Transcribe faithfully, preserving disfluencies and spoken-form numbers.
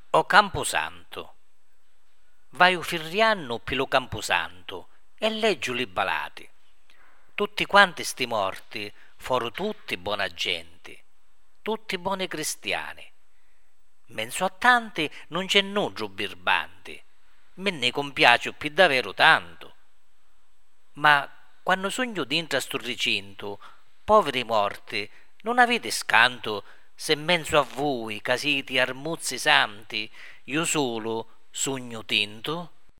O Camposanto, vai u firrianno pi lo Camposanto e leggiu li balati. Tutti quanti sti morti foru tutti buona gente, tutti buoni cristiani. Menzo a tanti non c'è nulla birbanti, me ne compiace più davvero tanto. Ma quando sogno dentro a sto recinto, poveri morti, non avete scanto se in mezzo a voi, casiti armuzzi santi, io solo sogno tinto?